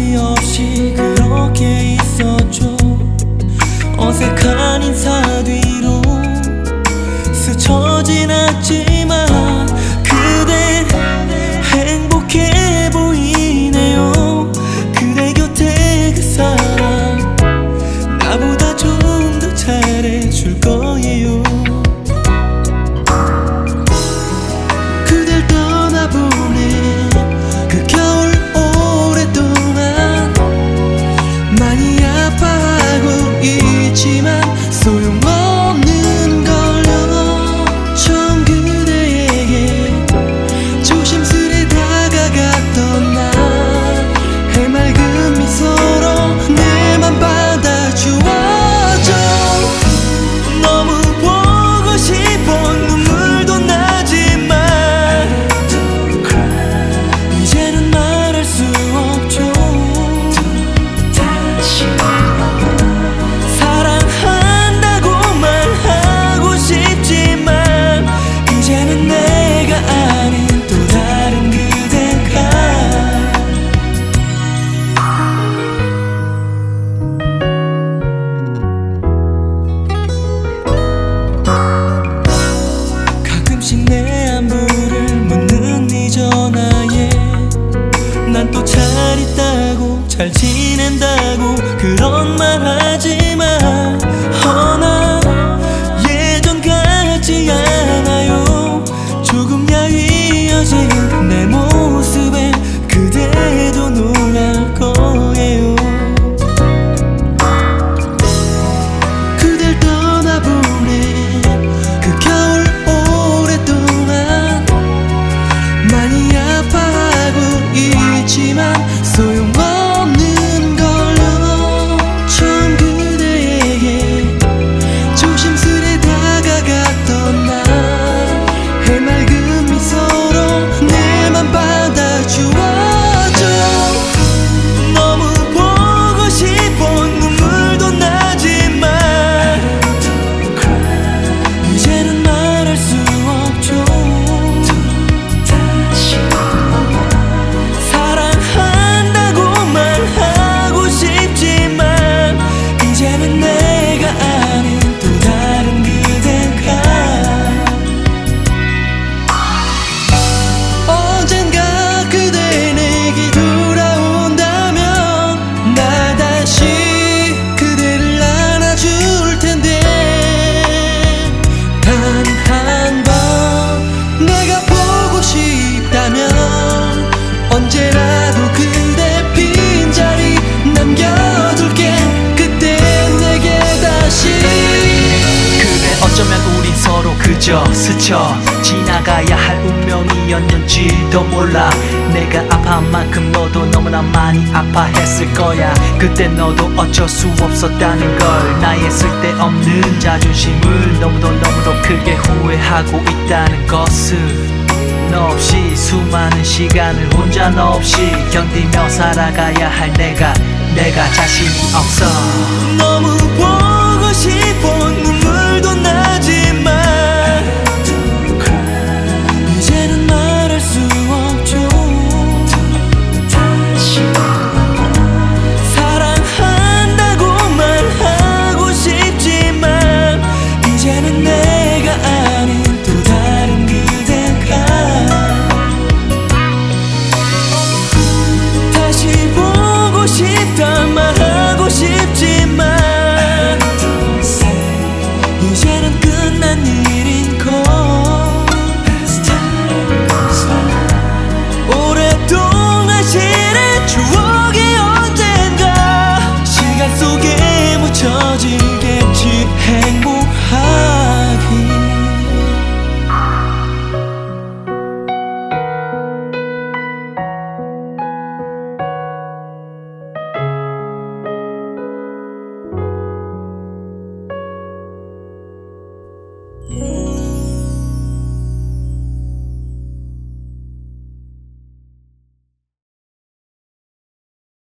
말이 없이 그렇게 있었죠. 어색한 인사 뒤로 스쳐 지났지만 그댄 행복해 보이네요. 그대 곁에 그 사람 나보다 좀 더 잘해줄 거예요. 그댈 떠나보내 그 겨울 오랫동안 많이 아파하고 있지만 소용없는 걸요. 처음 그대에게 조심스레 다가갔던 날 해맑은 미소로 내 맘 받아주었죠. 너무 보고 싶어 눈물도 나지만 이제는 말할 수 없죠. 사랑한다고 말하고 싶지만 이제는 내가 아닌 또 다른 그대가 가끔씩 내 안부를 묻는 네 전화에 난 또 잘 있다고 잘 지낸다고 그런 말 하지만 난 예전 같지 않아요. 조금 야위어진 내 모습에 그대도 놀랄 거예요. 그댈 떠나보내 그 겨울 오랫동안 많이 아파하고 있지만 소용없는 걸요. 처음 그대에게 조심스레 다가갔던 날 해맑은 미소로 내 맘 받아주었죠. 너무 보고 싶어 눈물도 나지만 이제는 말할 수 없죠. 사랑한다고 말하고 싶지만 이제는 내가 아닌 또 다른 그대가 언젠가 그대 내게 돌아온다면 나 다시 그대를 안아줄 텐데 단 한 번 내가 보고 싶다면 언제라도 그대 빈자리 남겨둘게. 그때 내게 다시 그래 어쩌면 우린 서로 그저 스쳐 지나가야 할 운명이었는지도 몰라. 내가 아파한 만큼 너도 너무나 많이 아파했을 거야. 그때 너도 어쩔 수 없었다는 걸. 나의 쓸데없는 자존심을 너무도 크게 후회하고 있다는 것을. 너 없이 수많은 시간을 혼자 너 없이 견디며 살아가야 할 내가 자신이 없어. 너무